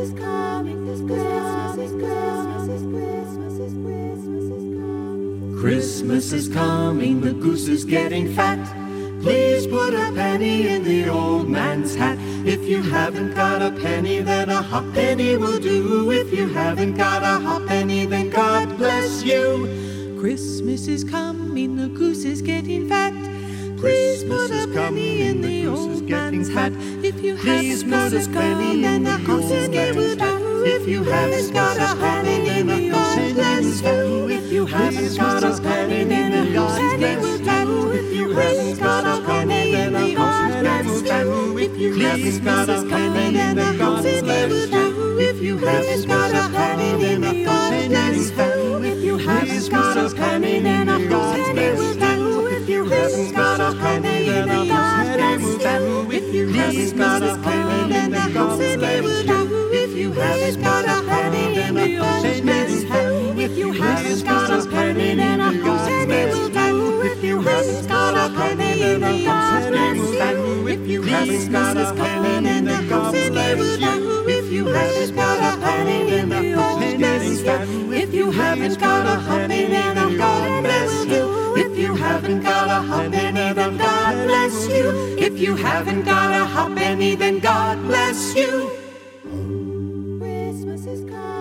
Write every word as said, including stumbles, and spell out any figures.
is coming, this Christmas is Christmas is Christmas is Christmas is coming. Christmas is coming, the goose is getting fat. Please put a penny in the old man's hat. If you haven't got a penny, then a halfpenny will do. If you haven't got a halfpenny, then God bless you. Christmas is coming, the goose is getting fat. Please put a penny in the old man's hat. If you haven't got a penny, then a halfpenny will do. If you haven't got a penny, then a God bless you. If you haven't got a penny, then a halfpenny will do. If you haven't got a penny, then a God bless you. If you haven't got a penny, then a halfpenny will do. If you haven't got a penny, then a God bless you. If you haven't got a penny, then a halfpenny will do. If you haven't got a penny, then a God bless you. If you haven't got a penny, then a halfpenny will do. If you haven't got a penny, then a God bless you. If you haven't got a penny, then a halfpenny will do. If you haven't got a penny, then a God bless you. If you haven't got a penny, then a God bless you. If you haven't got a penny, then a God bless you. If you haven't got a penny, then a God bless you. If you haven't got a halfpenny, then God bless you. If you haven't got a halfpenny, then God bless you. Christmas is coming.